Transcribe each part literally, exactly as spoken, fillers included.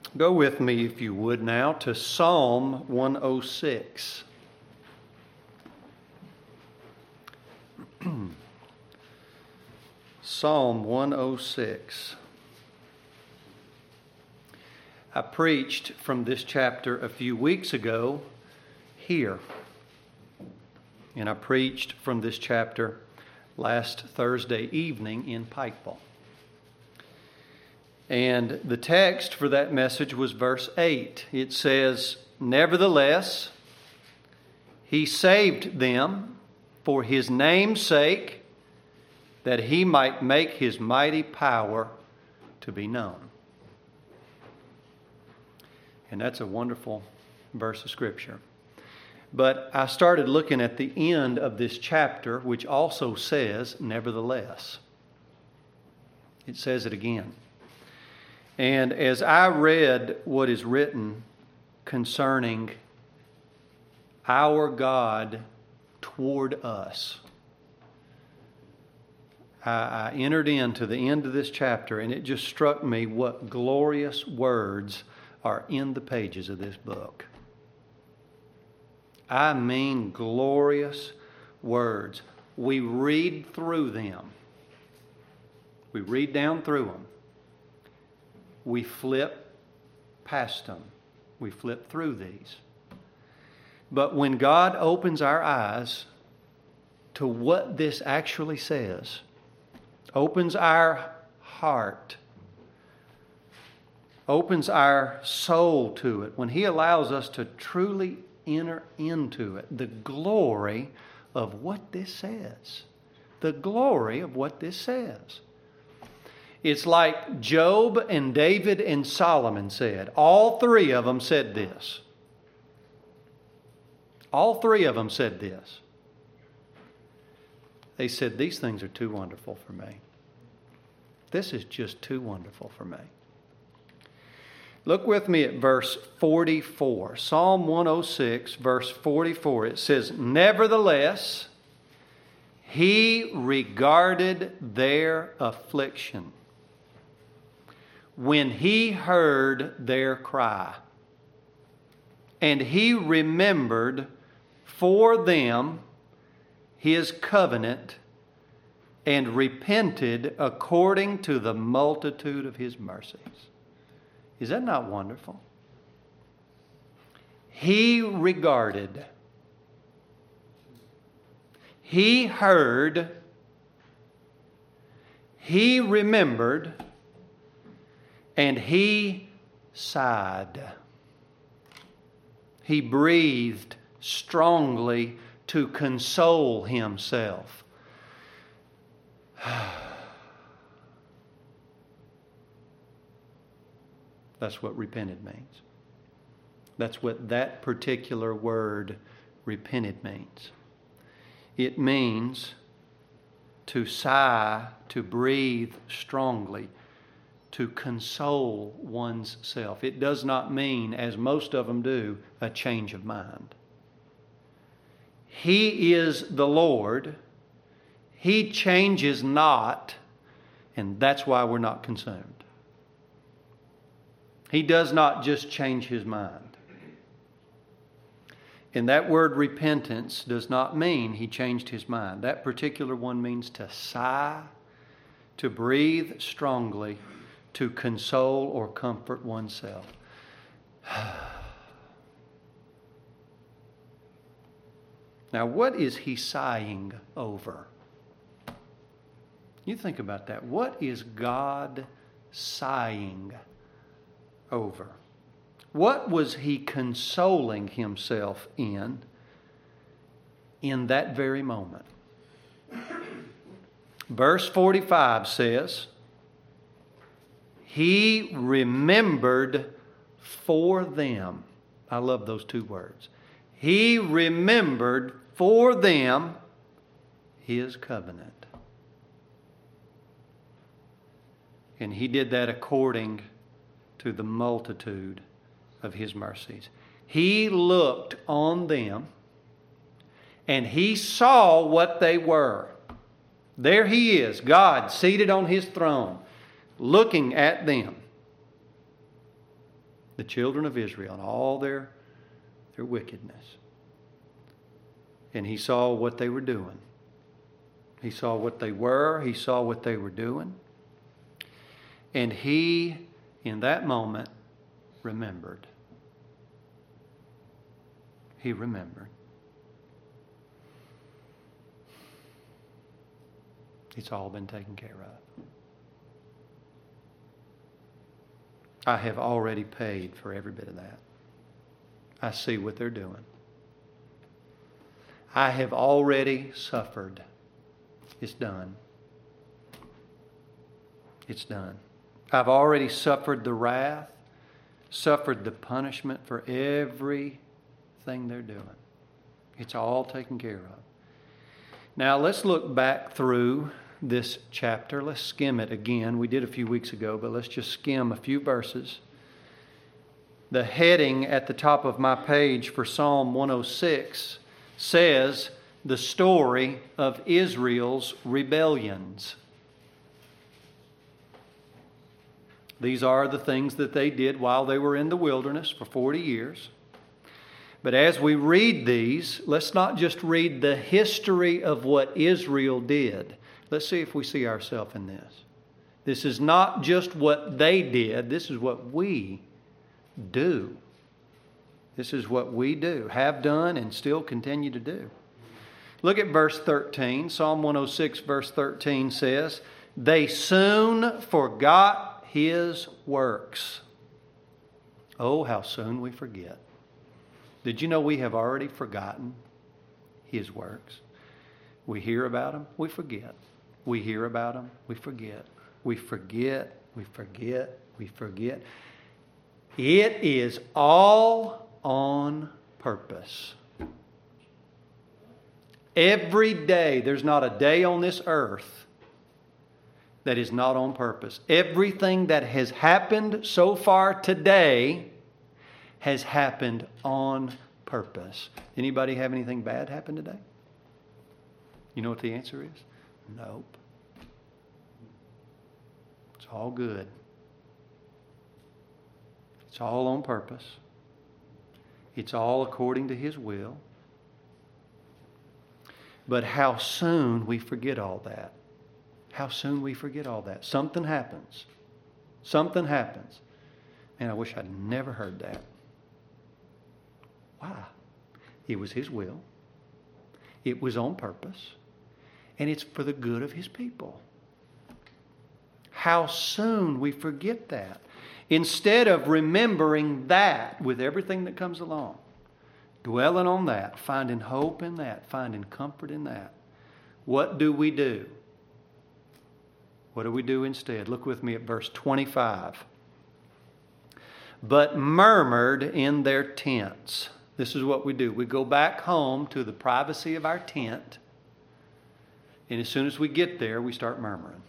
Go with me, if you would, now to Psalm one oh six. Psalm one oh six. I preached from this chapter a few weeks ago here. And I preached from this chapter last Thursday evening in Pikeville. And the text for that message was verse eight. It says, "Nevertheless, he saved them for his name's sake, that he might make his mighty power to be known." And that's a wonderful verse of Scripture. But I started looking at the end of this chapter, which also says, "Nevertheless." It says it again. And as I read what is written concerning our God toward us, I, I entered into the end of this chapter, and it just struck me what glorious words are in the pages of this book. I mean glorious words. We read through them. We read down through them. We flip past them. We flip through these. But when God opens our eyes to what this actually says, opens our heart, opens our soul to it, when He allows us to truly enter into it, the glory of what this says. The glory of what this says. It's like Job and David and Solomon said. All three of them said this. All three of them said this. They said, "These things are too wonderful for me. This is just too wonderful for me." Look with me at verse forty-four. Psalm one oh six, verse forty-four. It says, "Nevertheless, he regarded their affliction when he heard their cry, and he remembered for them his covenant, and repented according to the multitude of his mercies." Is that not wonderful? He regarded. He heard. He remembered. And he sighed. He breathed strongly to console himself. That's what repented means. That's what that particular word repented means. It means to sigh, to breathe strongly, to console one's self. It does not mean, as most of them do, a change of mind. He is the Lord. He changes not, and that's why we're not consumed. He does not just change His mind. And that word repentance does not mean He changed His mind. That particular one means to sigh, to breathe strongly, to console or comfort oneself. Now, what is He sighing over? You think about that. What is God sighing over? What was He consoling Himself in in that very moment? Verse forty-five says, He remembered for them. I love those two words. He remembered for them His covenant. And He did that according to the multitude of His mercies. He looked on them and He saw what they were. There He is, God seated on His throne, looking at them. the children of Israel and all their, their wickedness. And he saw what they were doing. He saw what they were. He saw what they were doing. And he, in that moment, remembered. He remembered. It's all been taken care of. I have already paid for every bit of that. I see what they're doing. I have already suffered. It's done. It's done. I've already suffered the wrath, suffered the punishment for everything they're doing. It's all taken care of. Now let's look back through this chapter. Let's skim it again. We did a few weeks ago, but let's just skim a few verses. The heading at the top of my page for Psalm one oh six says, the story of Israel's rebellions. These are the things that they did while they were in the wilderness for forty years. But as we read these, let's not just read the history of what Israel did. Let's see if we see ourselves in this. This is not just what they did. This is what we do. This is what we do, have done, and still continue to do. Look at verse thirteen. Psalm one oh six verse thirteen says, they soon forgot His works. Oh, how soon we forget. Did you know we have already forgotten His works? We hear about them, we forget. We hear about them, we forget. We forget, we forget, we forget. It is all on purpose. Every day, there's not a day on this earth that is not on purpose. Everything that has happened so far today has happened on purpose. Anybody have anything bad happen today? You know what the answer is? Nope. It's all good. It's all on purpose. It's all according to His will. But how soon we forget all that. How soon we forget all that. Something happens. Something happens. Man, I wish I'd never heard that. Why? It was His will. It was on purpose. And it's for the good of His people. How soon we forget that. Instead of remembering that with everything that comes along. Dwelling on that, finding hope in that, finding comfort in that. What do we do? What do we do instead? Look with me at verse twenty-five. But murmured in their tents. This is what we do. We go back home to the privacy of our tent. And as soon as we get there, we start murmuring.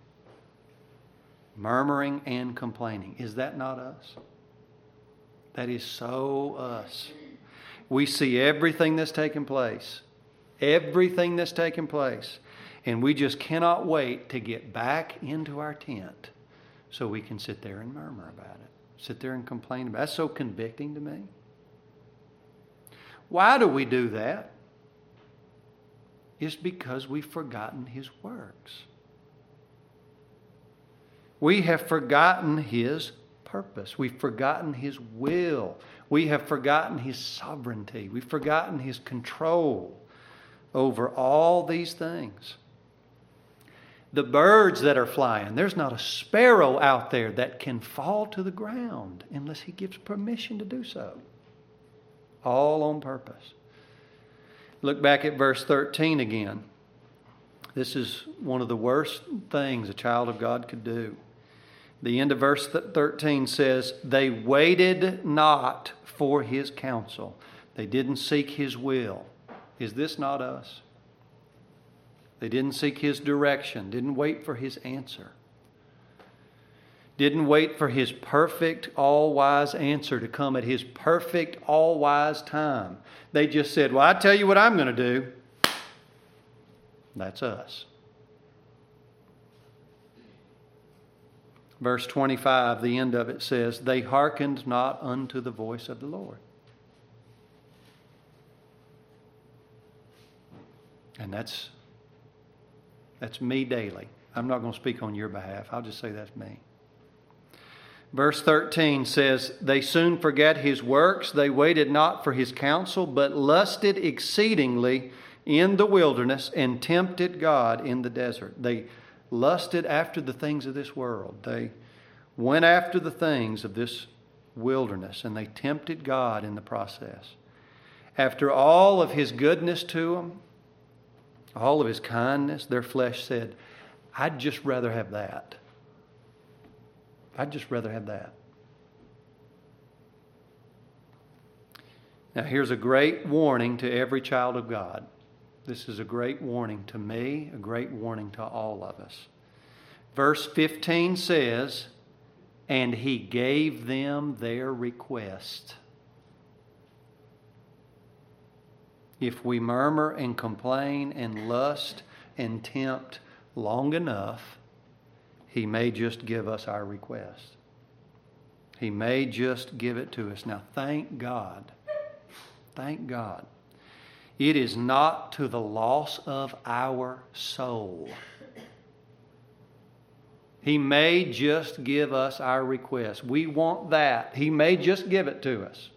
Murmuring and complaining. Is that not us? That is so us. We see everything that's taking place. Everything that's taking place. And we just cannot wait to get back into our tent so we can sit there and murmur about it. Sit there and complain about it. That's so convicting to me. Why do we do that? It's because we've forgotten His works. We have forgotten His purpose. We've forgotten His will. We have forgotten His sovereignty. We've forgotten His control over all these things. The birds that are flying, there's not a sparrow out there that can fall to the ground unless He gives permission to do so. All on purpose. Look back at verse thirteen again. This is one of the worst things a child of God could do. The end of verse thirteen says, they waited not for His counsel. They didn't seek His will. Is this not us? They didn't seek His direction. Didn't wait for His answer. Didn't wait for His perfect, all-wise answer to come at His perfect, all-wise time. They just said, well, I tell you what I'm going to do. That's us. Verse twenty-five, the end of it says, they hearkened not unto the voice of the Lord. And that's, that's me daily. I'm not going to speak on your behalf. I'll just say that's me. Verse thirteen says, they soon forgat his works. They waited not for his counsel, but lusted exceedingly in the wilderness and tempted God in the desert. They lusted after the things of this world. They went after the things of this wilderness, and they tempted God in the process. After all of his goodness to them, all of his kindness, their flesh said, I'd just rather have that. I'd just rather have that. Now, here's a great warning to every child of God. This is a great warning to me, a great warning to all of us. Verse fifteen says, and he gave them their request. If we murmur and complain and lust and tempt long enough, he may just give us our request. He may just give it to us. Now, thank God. Thank God. It is not to the loss of our soul. He may just give us our request. We want that. He may just give it to us.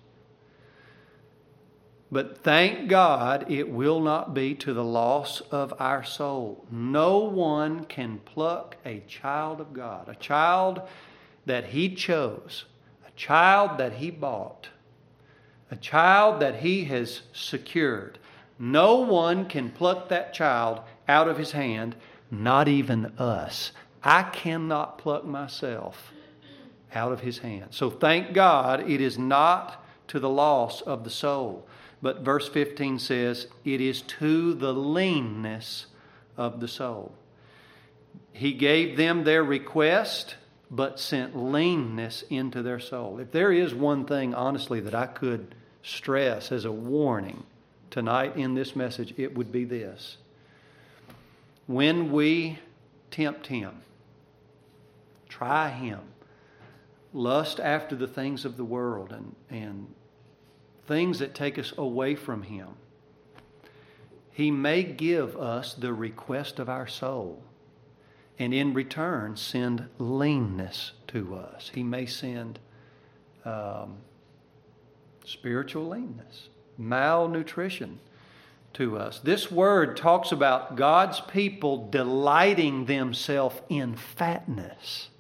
But thank God it will not be to the loss of our soul. No one can pluck a child of God, a child that He chose, a child that He bought, a child that He has secured. No one can pluck that child out of His hand, not even us. I cannot pluck myself out of His hand. So thank God it is not to the loss of the soul. But verse fifteen says, it is to the leanness of the soul. He gave them their request, but sent leanness into their soul. If there is one thing, honestly, that I could stress as a warning tonight in this message, it would be this. When we tempt Him, try Him, lust after the things of the world and, and things that take us away from Him, He may give us the request of our soul and in return send leanness to us. He may send um, spiritual leanness, malnutrition to us. This word talks about God's people delighting themselves in fatness.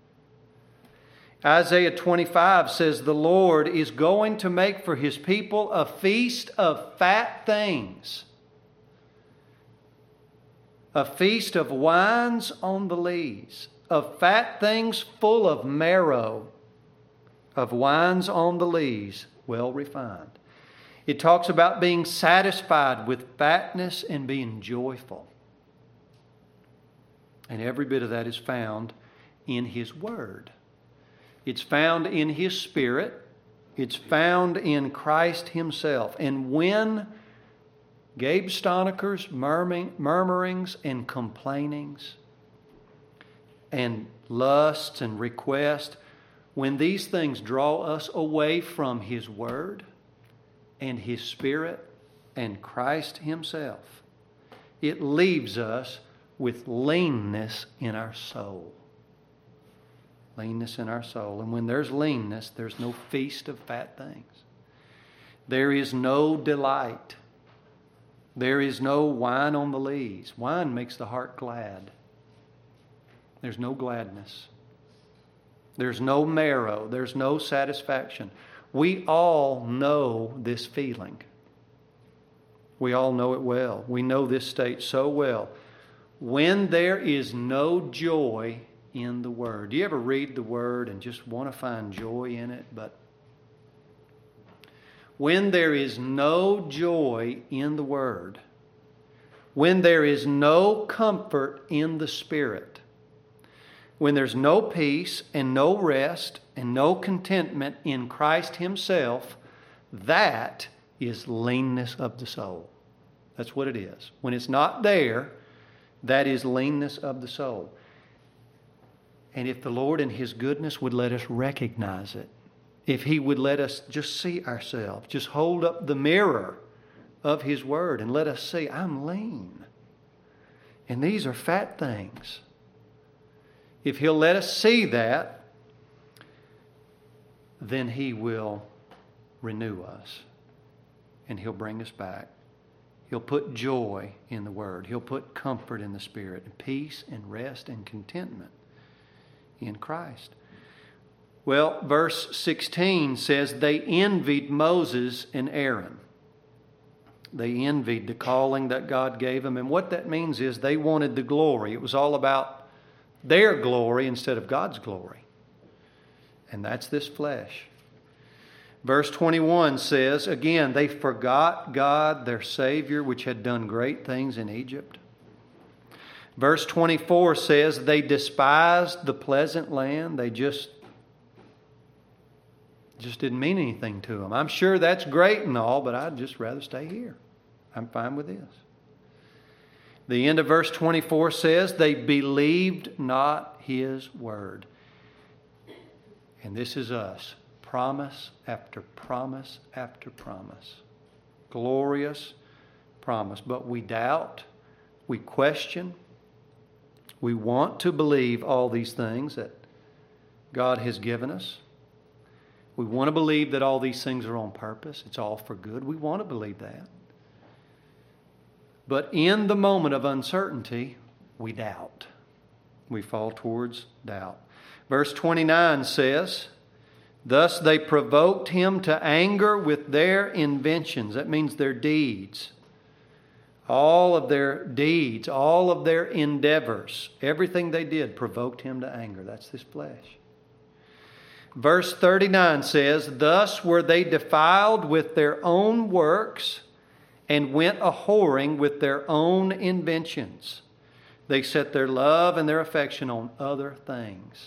Isaiah twenty-five says the Lord is going to make for His people a feast of fat things, a feast of wines on the lees, of fat things full of marrow, of wines on the lees, well refined. It talks about being satisfied with fatness and being joyful. And every bit of that is found in His Word. It's found in His Spirit. It's found in Christ Himself. And when Gabe Stoneker's murmurings and complainings and lusts and requests, when these things draw us away from His Word and His Spirit and Christ Himself, it leaves us with leanness in our soul. Leanness in our soul. And when there's leanness, there's no feast of fat things. There is no delight. There is no wine on the lees. Wine makes the heart glad. There's no gladness. There's no marrow. There's no satisfaction. We all know this feeling. We all know it well. We know this state so well. When there is no joy in the Word. Do you ever read the Word and just want to find joy in it? But when there is no joy in the Word, when there is no comfort in the Spirit, when there's no peace and no rest and no contentment in Christ Himself, that is leanness of the soul. That's what it is. When it's not there, that is leanness of the soul. And if the Lord in His goodness would let us recognize it, if He would let us just see ourselves, just hold up the mirror of His Word and let us see, I'm lean. And these are fat things. If He'll let us see that, then He will renew us. And He'll bring us back. He'll put joy in the Word. He'll put comfort in the Spirit, and peace and rest and contentment in Christ. Well, verse sixteen says, they envied Moses and Aaron. They envied the calling that God gave them. And what that means is they wanted the glory. It was all about their glory instead of God's glory. And that's this flesh. Verse twenty-one says, again, they forgot God, their Savior, which had done great things in Egypt. Verse twenty-four says, they despised the pleasant land. They just, just didn't mean anything to them. I'm sure that's great and all, but I'd just rather stay here. I'm fine with this. The end of verse twenty-four says, they believed not His word. And this is us. Promise after promise after promise. Glorious promise. But we doubt, we question, we want to believe all these things that God has given us. We want to believe that all these things are on purpose. It's all for good. We want to believe that. But in the moment of uncertainty, we doubt. We fall towards doubt. Verse twenty-nine says, thus they provoked Him to anger with their inventions. That means their deeds. All of their deeds, all of their endeavors, everything they did provoked Him to anger. That's this flesh. Verse thirty-nine says, thus were they defiled with their own works and went a-whoring with their own inventions. They set their love and their affection on other things.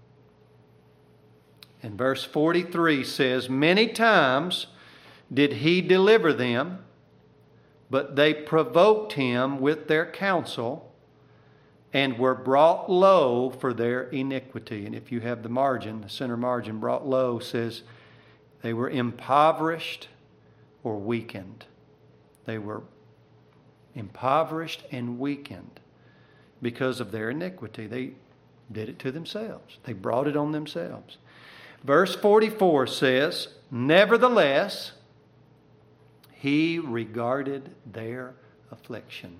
And verse forty-three says, many times did He deliver them, but they provoked Him with their counsel and were brought low for their iniquity. And if you have the margin, the center margin, brought low says they were impoverished or weakened. They were impoverished and weakened because of their iniquity. They did it to themselves. They brought it on themselves. Verse forty-four says, nevertheless, He regarded their affliction.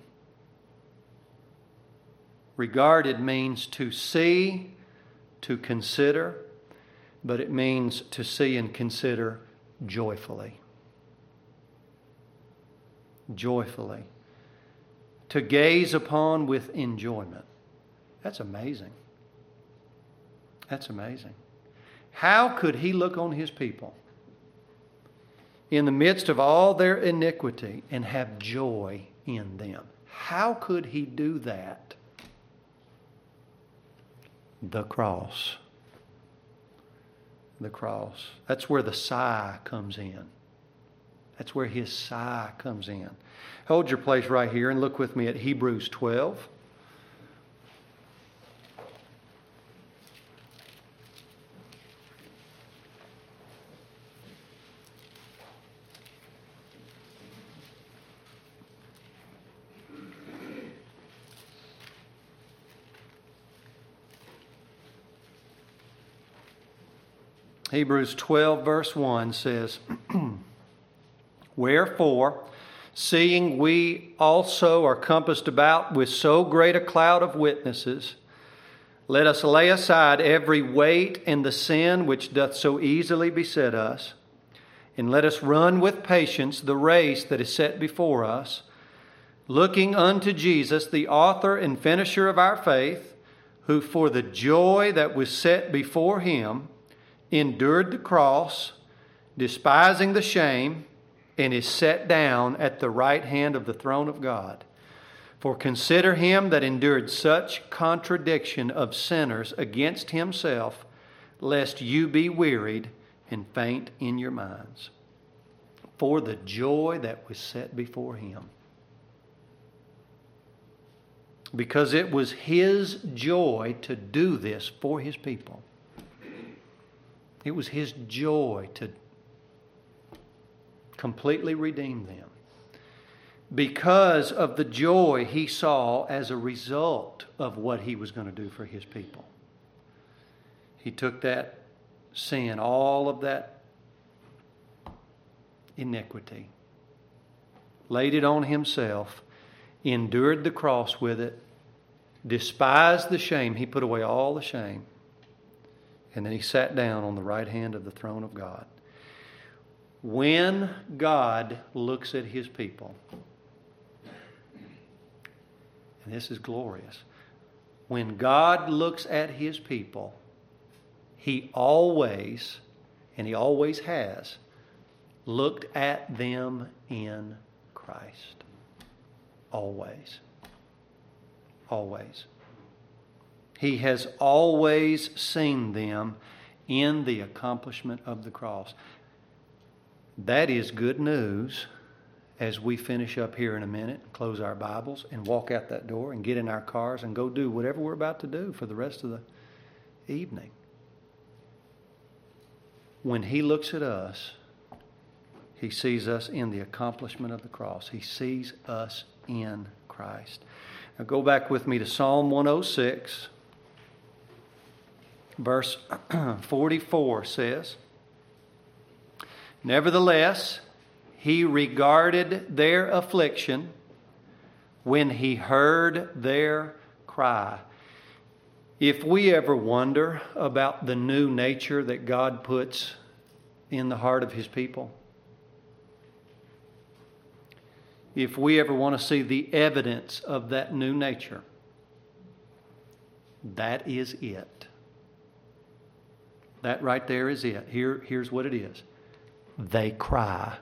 Regarded means to see, to consider, but it means to see and consider joyfully. Joyfully. To gaze upon with enjoyment. That's amazing. That's amazing. How could He look on His people in the midst of all their iniquity and have joy in them? How could He do that? The cross. The cross. That's where the sigh comes in. That's where His sigh comes in. Hold your place right here and look with me at Hebrews twelve. Hebrews twelve verse one says, wherefore, seeing we also are compassed about with so great a cloud of witnesses, let us lay aside every weight and the sin which doth so easily beset us, and let us run with patience the race that is set before us, looking unto Jesus, the author and finisher of our faith, who for the joy that was set before Him endured the cross, despising the shame, and is set down at the right hand of the throne of God. For consider Him that endured such contradiction of sinners against Himself, lest you be wearied and faint in your minds. For the joy that was set before Him. because it was His joy to do this for His people. It was His joy to completely redeem them. Because of the joy He saw as a result of what He was going to do for His people. He took that sin, all of that iniquity, laid it on Himself, endured the cross with it, despised the shame. He put away all the shame. And then He sat down on the right hand of the throne of God. When God looks at His people, and this is glorious, when God looks at His people, He always, and He always has, looked at them in Christ. Always. Always. He has always seen them in the accomplishment of the cross. That is good news as we finish up here in a minute, close our Bibles, and walk out that door and get in our cars and go do whatever we're about to do for the rest of the evening. When He looks at us, He sees us in the accomplishment of the cross. He sees us in Christ. Now go back with me to Psalm one oh six. Verse forty-four says, "Nevertheless, He regarded their affliction when He heard their cry." If we ever wonder about the new nature that God puts in the heart of His people, if we ever want to see the evidence of that new nature, that is it. That right there is it. Here, here's what it is. They cry.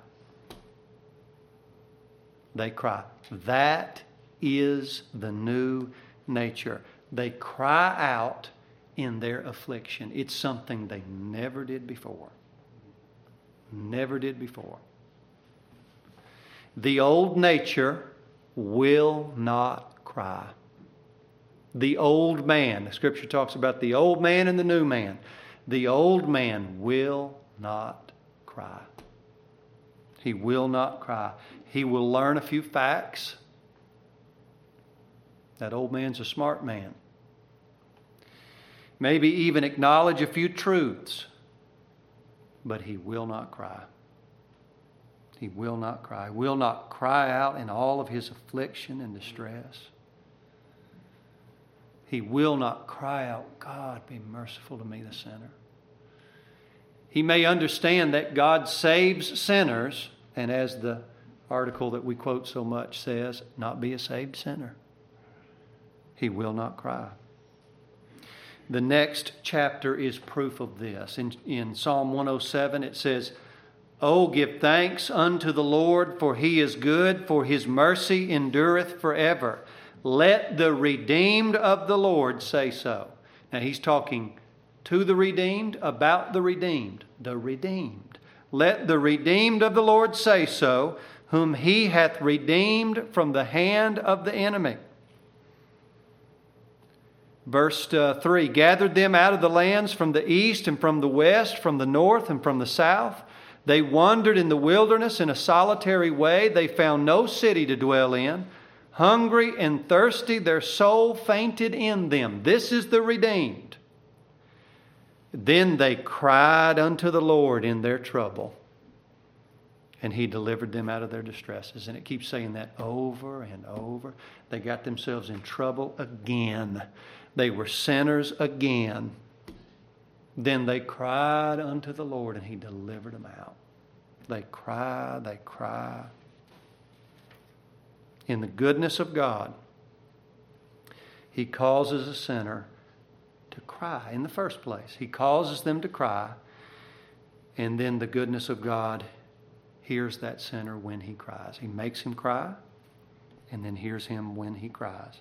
They cry. That is the new nature. They cry out in their affliction. It's something they never did before. Never did before. The old nature will not cry. The old man, the Scripture talks about the old man and the new man. The old man will not cry. He will not cry. He will learn a few facts. That old man's a smart man. Maybe even acknowledge a few truths. But he will not cry. He will not cry. Will not cry out in all of his affliction and distress. He will not cry out, "God, be merciful to me, the sinner." He may understand that God saves sinners, and as the article that we quote so much says, not be a saved sinner. He will not cry. The next chapter is proof of this. In, in Psalm one oh seven it says, "Oh, give thanks unto the Lord, for He is good, for His mercy endureth forever. Let the redeemed of the Lord say so." Now He's talking to the redeemed, about the redeemed. The redeemed. "Let the redeemed of the Lord say so, whom He hath redeemed from the hand of the enemy." Verse uh, three, "Gathered them out of the lands from the east and from the west, from the north and from the south. They wandered in the wilderness in a solitary way. They found no city to dwell in. Hungry and thirsty, their soul fainted in them." This is the redeemed. "Then they cried unto the Lord in their trouble, and He delivered them out of their distresses." And it keeps saying that over and over. They got themselves in trouble again. They were sinners again. Then they cried unto the Lord, and He delivered them out. They cry, they cry. In the goodness of God, He causes a sinner to cry in the first place. He causes them to cry, and then the goodness of God hears that sinner when he cries. He makes him cry, and then hears him when he cries.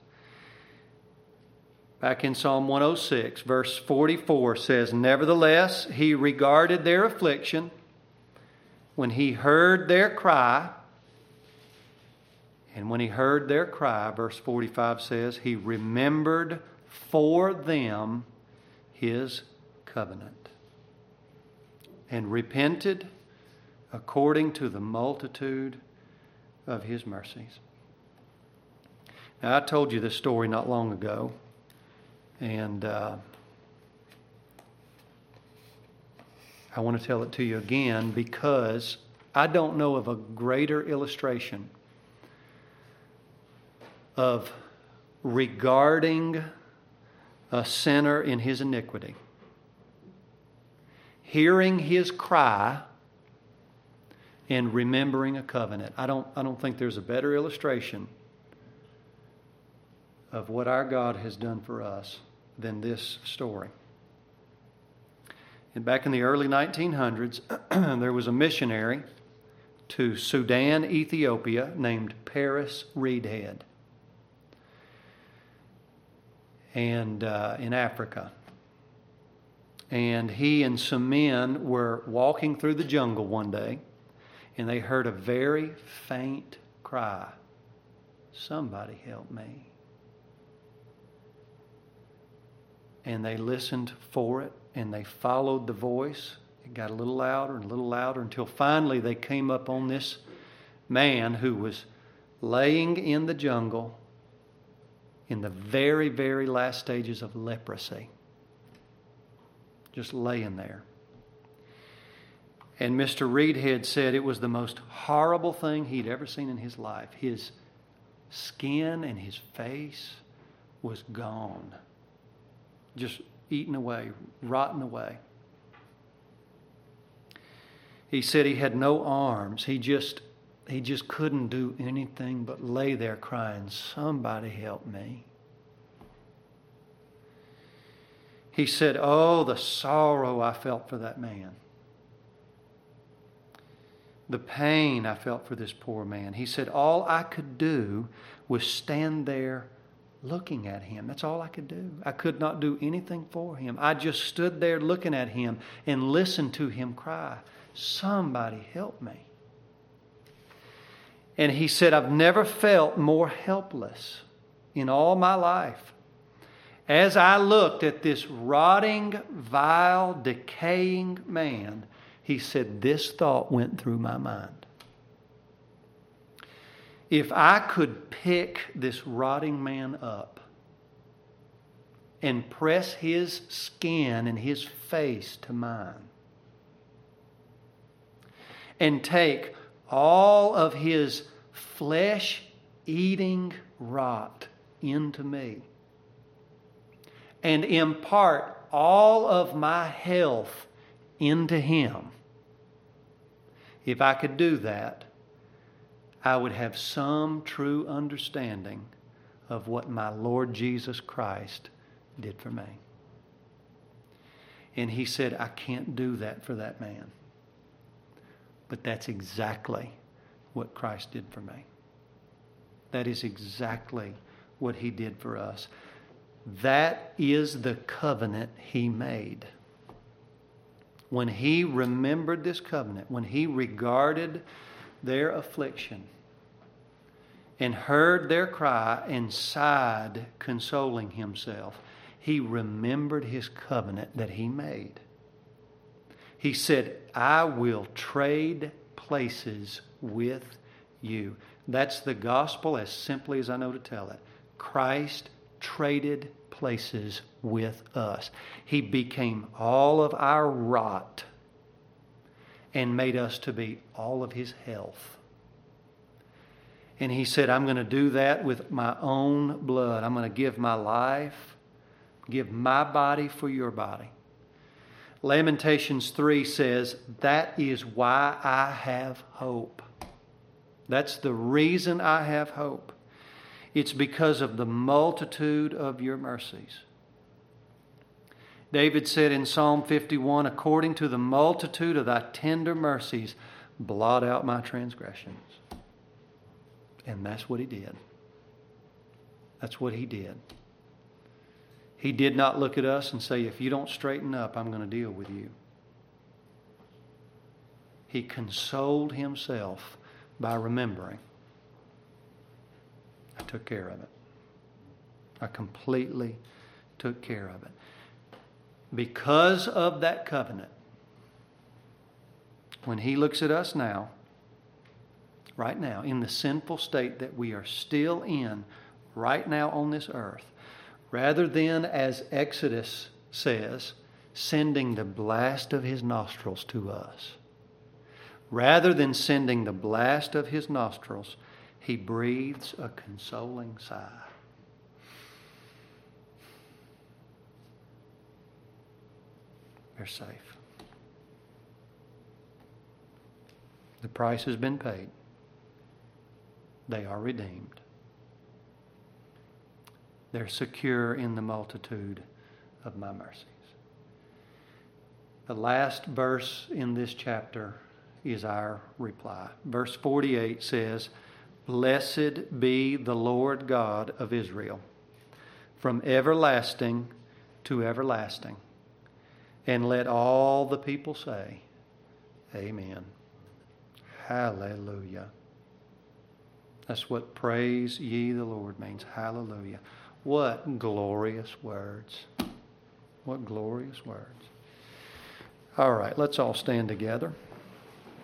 Back in Psalm one oh six, verse forty-four says, "Nevertheless, He regarded their affliction when He heard their cry, And when he heard their cry, verse forty-five says, he remembered for them his covenant and repented according to the multitude of his mercies. Now, I told you this story not long ago, and uh, I want to tell it to you again because I don't know of a greater illustration of regarding a sinner in his iniquity, hearing his cry, and remembering a covenant. I don't, I don't think there's a better illustration of what our God has done for us than this story. And back in the early nineteen hundreds, there was a missionary to Sudan, Ethiopia, named Paris Reidhead, and uh, in Africa. And he and some men were walking through the jungle one day, and they heard a very faint cry. Somebody help me. And they listened for it, and they followed the voice. It got a little louder and a little louder until finally they came up on this man who was laying in the jungle in the very, very last stages of leprosy. Just laying there. And Mister Reidhead said it was the most horrible thing he'd ever seen in his life. His skin and his face was gone. Just eaten away, rotten away. He said he had no arms. He just he just couldn't do anything but lay there crying, somebody help me. He said, oh, the sorrow I felt for that man. The pain I felt for this poor man. He said, all I could do was stand there looking at him. That's all I could do. I could not do anything for him. I just stood there looking at him and listened to him cry, somebody help me. And he said, I've never felt more helpless in all my life. As I looked at this rotting, vile, decaying man, he said, this thought went through my mind. If I could pick this rotting man up and press his skin and his face to mine and take all of his flesh-eating rot into me and impart all of my health into him, if I could do that, I would have some true understanding of what my Lord Jesus Christ did for me. And he said, I can't do that for that man. But that's exactly what Christ did for me. That is exactly what he did for us. That is the covenant he made. When he remembered this covenant, when he regarded their affliction and heard their cry and sighed, consoling himself, he remembered his covenant that he made. He said, I will trade places with you. That's the gospel as simply as I know to tell it. Christ traded places with us. He became all of our rot and made us to be all of his health. And he said, I'm going to do that with my own blood. I'm going to give my life, give my body for your body. Lamentations three says, that is why I have hope. That's the reason I have hope. It's because of the multitude of your mercies. David said in Psalm fifty-one, according to the multitude of thy tender mercies, blot out my transgressions. And that's what he did. That's what he did. He did not look at us and say, if you don't straighten up, I'm going to deal with you. He consoled himself by remembering. took care of it. I completely took care of it. Because of that covenant, when He looks at us now, right now, in the sinful state that we are still in right now on this earth, rather than, as Exodus says, sending the blast of His nostrils to us, rather than sending the blast of His nostrils, He breathes a consoling sigh. They're safe. The price has been paid. They are redeemed. They're secure in the multitude of my mercies. The last verse in this chapter is our reply. Verse forty-eight says, "Blessed be the Lord God of Israel, from everlasting to everlasting." And let all the people say, Amen. Hallelujah. That's what praise ye the Lord means. Hallelujah. What glorious words. What glorious words. All right, let's all stand together.